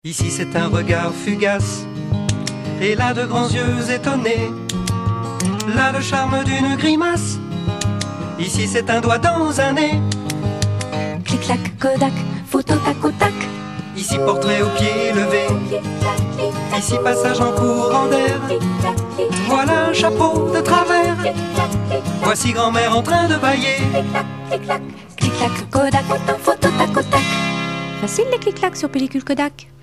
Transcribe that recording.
Ici c'est un regard fugace, et là de grands yeux étonnés, là le charme d'une grimace, ici c'est un doigt dans un nez. Clic-clac, Kodak, photo tac au tac. Ici portrait au pied levé, ici passage en courant d'air. Voilà un chapeau de travers, voici grand-mère en train de bailler. Clic-clac, Kodak, photo tac au tac. Facile les clic-clacs sur pellicule Kodak.